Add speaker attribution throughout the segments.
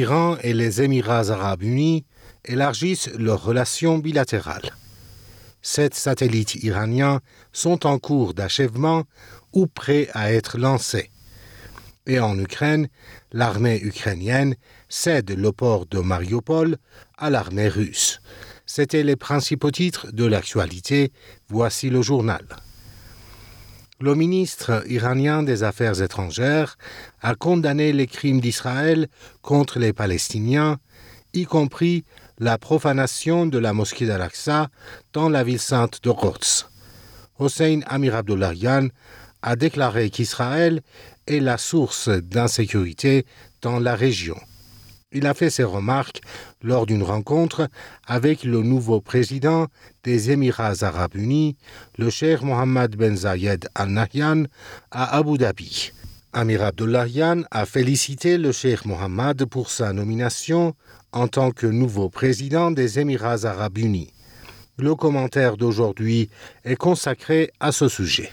Speaker 1: l'Iran et les Émirats arabes unis élargissent leurs relations bilatérales. 7 satellites iraniens sont en cours d'achèvement ou prêts à être lancés. Et en Ukraine, l'armée ukrainienne cède le port de Mariupol à l'armée russe. C'étaient les principaux titres de l'actualité. Voici le journal. Le ministre iranien des Affaires étrangères a condamné les crimes d'Israël contre les Palestiniens, y compris la profanation de la mosquée d'Al-Aqsa dans la ville sainte de Quds. Hossein Amir-Abdollahian a déclaré qu'Israël est la source d'insécurité dans la région. Il a fait ces remarques lors d'une rencontre avec le nouveau président des Émirats arabes unis, le cheikh Mohammed Ben Zayed Al Nahyan, à Abu Dhabi. Amir Abdollahian a félicité le cheikh Mohammed pour sa nomination en tant que nouveau président des Émirats arabes unis. Le commentaire d'aujourd'hui est consacré à ce sujet.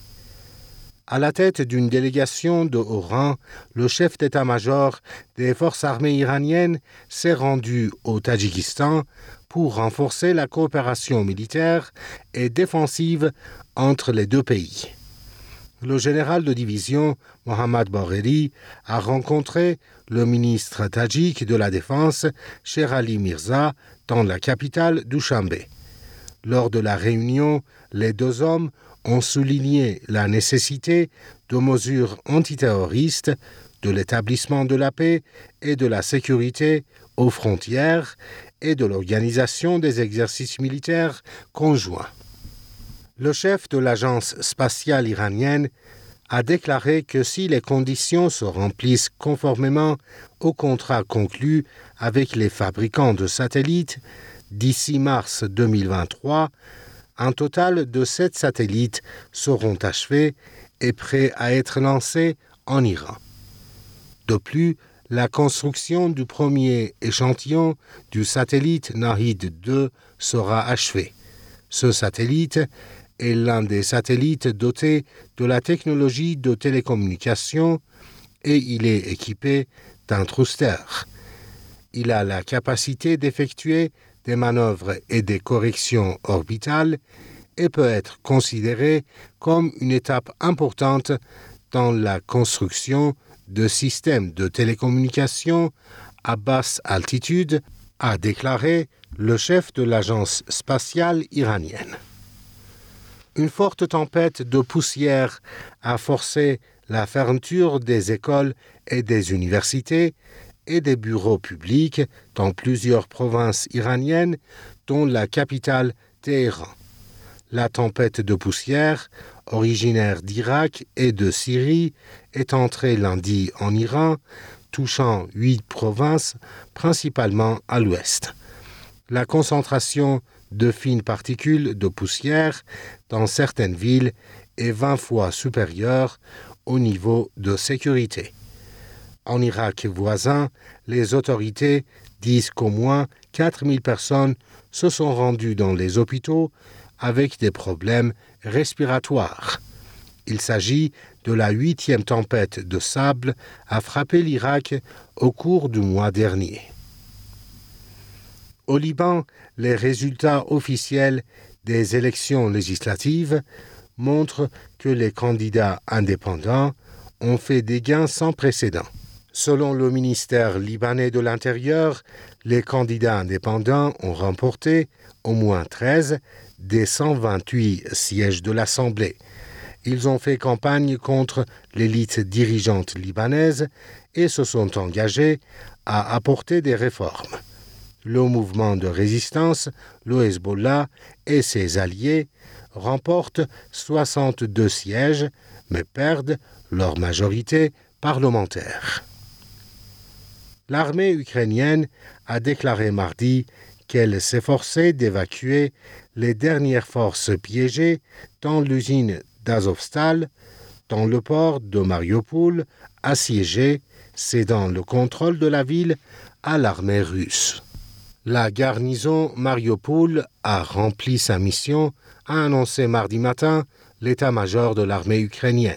Speaker 1: À la tête d'une délégation de haut rang, le chef d'état-major des forces armées iraniennes s'est rendu au Tadjikistan pour renforcer la coopération militaire et défensive entre les deux pays. Le général de division Mohammad Bagheri a rencontré le ministre tadjik de la Défense, Sherali Mirza, dans la capitale Dushanbe. Lors de la réunion, les deux hommes ont souligné la nécessité de mesures antiterroristes, de l'établissement de la paix et de la sécurité aux frontières et de l'organisation des exercices militaires conjoints. Le chef de l'agence spatiale iranienne a déclaré que si les conditions se remplissent conformément au contrat conclu avec les fabricants de satellites, d'ici mars 2023, un total de 7 satellites seront achevés et prêts à être lancés en Iran. De plus, la construction du premier échantillon du satellite Nahid 2 sera achevée. Ce satellite est l'un des satellites dotés de la technologie de télécommunication et il est équipé d'un thruster. Il a la capacité d'effectuer des manœuvres et des corrections orbitales et peut être considéré comme une étape importante dans la construction de systèmes de télécommunication à basse altitude, a déclaré le chef de l'agence spatiale iranienne. Une forte tempête de poussière a forcé la fermeture des écoles et des universités et des bureaux publics dans plusieurs provinces iraniennes, dont la capitale Téhéran. La tempête de poussière, originaire d'Irak et de Syrie, est entrée lundi en Iran, touchant 8 provinces, principalement à l'ouest. La concentration de fines particules de poussière dans certaines villes est 20 fois supérieure au niveau de sécurité. En Irak voisin, les autorités disent qu'au moins 4000 personnes se sont rendues dans les hôpitaux avec des problèmes respiratoires. Il s'agit de la 8e tempête de sable à frapper l'Irak au cours du mois dernier. Au Liban, les résultats officiels des élections législatives montrent que les candidats indépendants ont fait des gains sans précédent. Selon le ministère libanais de l'Intérieur, les candidats indépendants ont remporté au moins 13 des 128 sièges de l'Assemblée. Ils ont fait campagne contre l'élite dirigeante libanaise et se sont engagés à apporter des réformes. Le mouvement de résistance, le Hezbollah et ses alliés remportent 62 sièges, mais perdent leur majorité parlementaire. L'armée ukrainienne a déclaré mardi qu'elle s'efforçait d'évacuer les dernières forces piégées dans l'usine d'Azovstal, dans le port de Mariupol, assiégé, cédant le contrôle de la ville à l'armée russe. La garnison Mariupol a rempli sa mission, a annoncé mardi matin l'état-major de l'armée ukrainienne.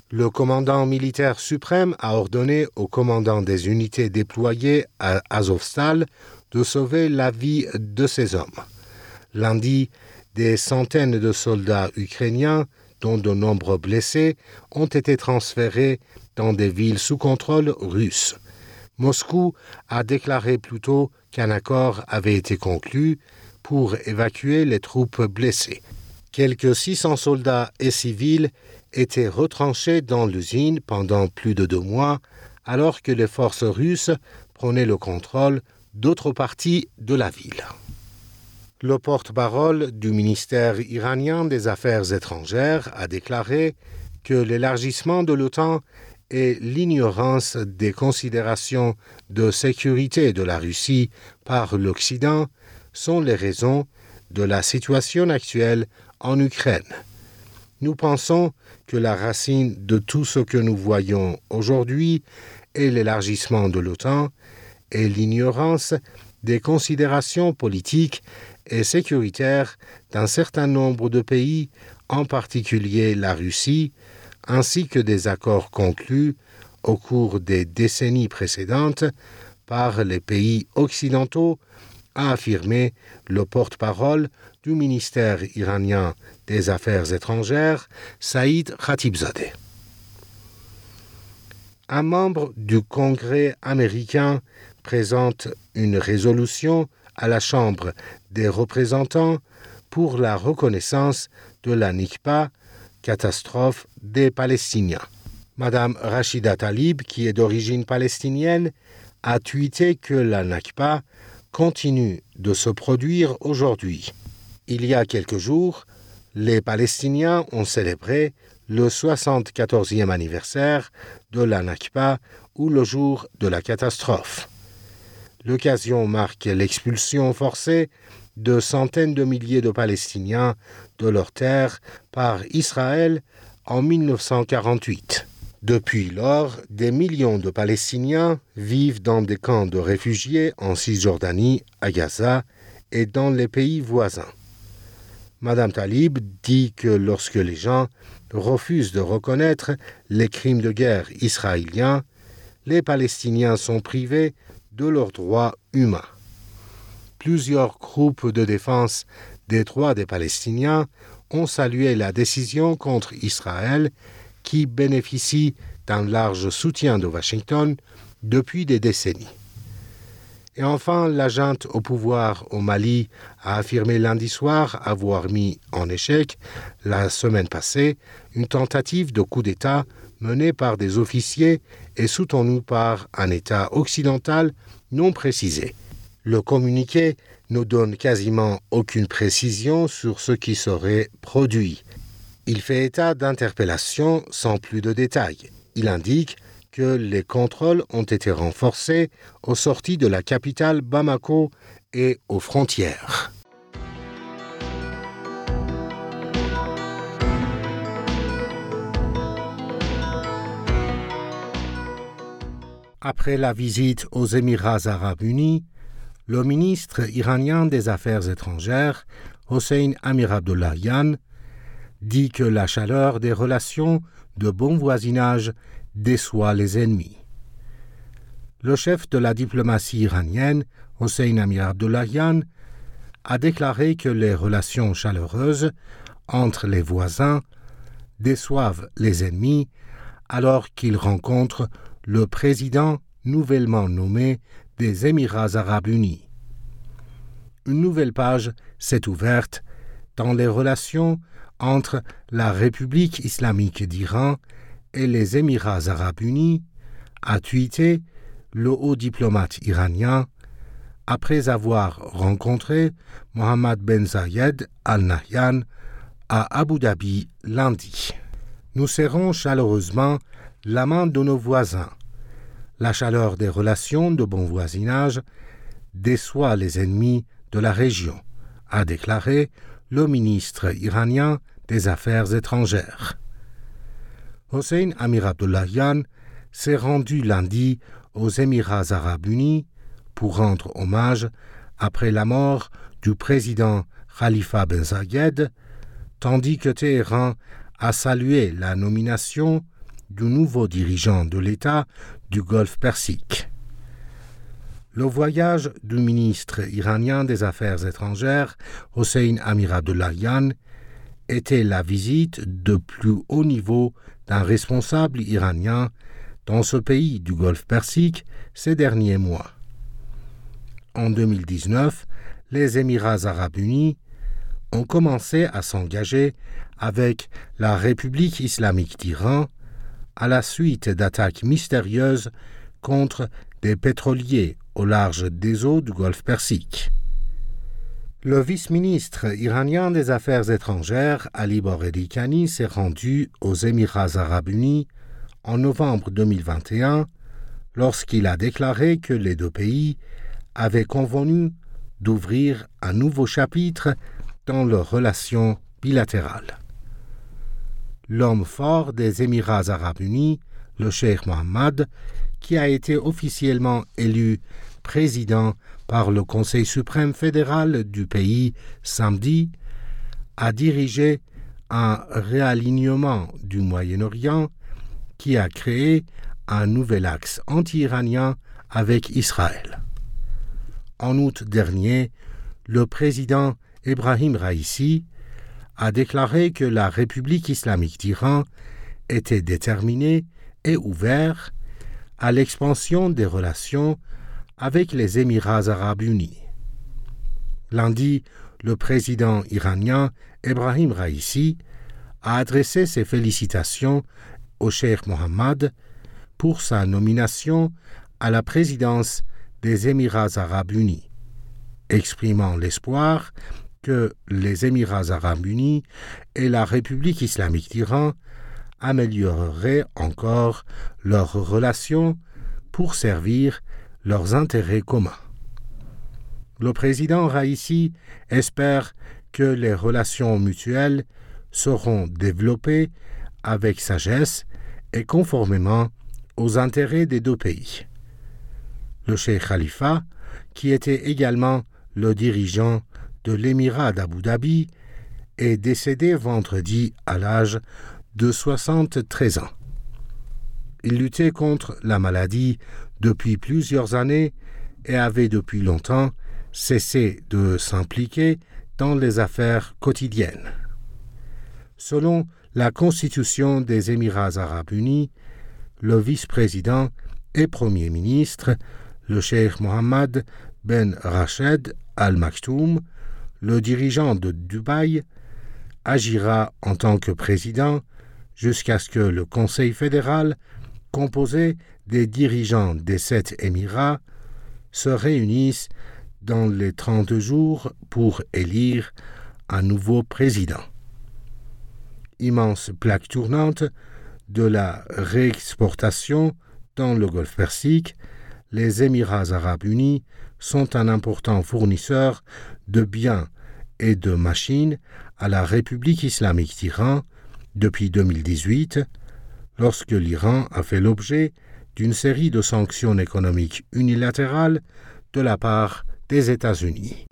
Speaker 1: Le commandant militaire suprême a ordonné au commandant des unités déployées à Azovstal de sauver la vie de ces hommes. Lundi, des centaines de soldats ukrainiens, dont de nombreux blessés, ont été transférés dans des villes sous contrôle russe. Moscou a déclaré plus tôt qu'un accord avait été conclu pour évacuer les troupes blessées. Quelques 600 soldats et civils étaient retranchés dans l'usine pendant plus de 2 mois, alors que les forces russes prenaient le contrôle d'autres parties de la ville. Le porte-parole du ministère iranien des Affaires étrangères a déclaré que l'élargissement de l'OTAN et l'ignorance des considérations de sécurité de la Russie par l'Occident sont les raisons de la situation actuelle en Ukraine. Nous pensons que la racine de tout ce que nous voyons aujourd'hui est l'élargissement de l'OTAN et l'ignorance des considérations politiques et sécuritaires d'un certain nombre de pays, en particulier la Russie, ainsi que des accords conclus au cours des décennies précédentes par les pays occidentaux, a affirmé le porte-parole du ministère iranien des Affaires étrangères, Saïd Khatibzadeh. Un membre du Congrès américain présente une résolution à la Chambre des représentants pour la reconnaissance de la Nikba, catastrophe des Palestiniens. Madame Rachida Tlaib, qui est d'origine palestinienne, a tweeté que la Nakba continue de se produire aujourd'hui. Il y a quelques jours, les Palestiniens ont célébré le 74e anniversaire de la Nakba ou le jour de la catastrophe. L'occasion marque l'expulsion forcée de centaines de milliers de Palestiniens de leurs terres par Israël en 1948. Depuis lors, des millions de Palestiniens vivent dans des camps de réfugiés en Cisjordanie, à Gaza et dans les pays voisins. Madame Tlaib dit que lorsque les gens refusent de reconnaître les crimes de guerre israéliens, les Palestiniens sont privés de leurs droits humains. Plusieurs groupes de défense des droits des Palestiniens ont salué la décision contre Israël qui bénéficie d'un large soutien de Washington depuis des décennies. Et enfin, la junte au pouvoir au Mali a affirmé lundi soir avoir mis en échec, la semaine passée, une tentative de coup d'État menée par des officiers et soutenue par un État occidental non précisé. Le communiqué ne donne quasiment aucune précision sur ce qui serait produit. Il fait état d'interpellations sans plus de détails. Il indique que les contrôles ont été renforcés aux sorties de la capitale Bamako et aux frontières. Après la visite aux Émirats arabes unis, le ministre iranien des Affaires étrangères, Hossein Amir-Abdollahian, dit que la chaleur des relations de bon voisinage déçoit les ennemis. Le chef de la diplomatie iranienne, Hossein Amir-Abdollahian, a déclaré que les relations chaleureuses entre les voisins déçoivent les ennemis alors qu'ils rencontrent le président nouvellement nommé des Émirats arabes unis. Une nouvelle page s'est ouverte dans les relations entre la République islamique d'Iran et les Émirats arabes unis, a tweeté le haut diplomate iranien après avoir rencontré Mohammed Ben Zayed Al Nahyan à Abu Dhabi lundi. Nous serrons chaleureusement la main de nos voisins. La chaleur des relations de bon voisinage déçoit les ennemis de la région, a déclaré le ministre iranien des Affaires étrangères. Hossein Amir-Abdollahian s'est rendu lundi aux Émirats arabes unis pour rendre hommage après la mort du président Khalifa Ben Zayed, tandis que Téhéran a salué la nomination du nouveau dirigeant de l'État du Golfe Persique. Le voyage du ministre iranien des Affaires étrangères, Hossein Amir-Abdollahian, était la visite de plus haut niveau d'un responsable iranien dans ce pays du Golfe Persique ces derniers mois. En 2019, les Émirats arabes unis ont commencé à s'engager avec la République islamique d'Iran à la suite d'attaques mystérieuses contre des pétroliers au large des eaux du Golfe Persique. Le vice-ministre iranien des Affaires étrangères, Ali Bogherikhani, s'est rendu aux Émirats arabes unis en novembre 2021 lorsqu'il a déclaré que les deux pays avaient convenu d'ouvrir un nouveau chapitre dans leurs relations bilatérales. L'homme fort des Émirats arabes unis, le cheikh Mohammed, qui a été officiellement élu président par le Conseil suprême fédéral du pays samedi, a dirigé un réalignement du Moyen-Orient qui a créé un nouvel axe anti-iranien avec Israël. En août dernier, le président Ebrahim Raïssi a déclaré que la République islamique d'Iran était déterminée et ouverte à l'expansion des relations avec les Émirats arabes unis. Lundi, le président iranien Ebrahim Raïssi a adressé ses félicitations au cheikh Mohammed pour sa nomination à la présidence des Émirats arabes unis, exprimant l'espoir que les Émirats arabes unis et la République islamique d'Iran amélioreraient encore leurs relations pour servir leurs intérêts communs. Le président Raïssi espère que les relations mutuelles seront développées avec sagesse et conformément aux intérêts des deux pays. Le cheikh Khalifa, qui était également le dirigeant de l'émirat d'Abu Dhabi, est décédé vendredi à l'âge de 73 ans. Il luttait contre la maladie depuis plusieurs années et avait depuis longtemps cessé de s'impliquer dans les affaires quotidiennes. Selon la Constitution des Émirats arabes unis, le vice-président et premier ministre, le cheikh Mohammed Ben Rached Al Maktoum, le dirigeant de Dubaï, agira en tant que président jusqu'à ce que le Conseil fédéral, composé des dirigeants des 7 Émirats, se réunisse dans les 30 jours pour élire un nouveau président. Immense plaque tournante de la réexportation dans le Golfe Persique, les Émirats arabes unis sont un important fournisseur de biens et de machines à la République islamique d'Iran depuis 2018, lorsque l'Iran a fait l'objet d'une série de sanctions économiques unilatérales de la part des États-Unis.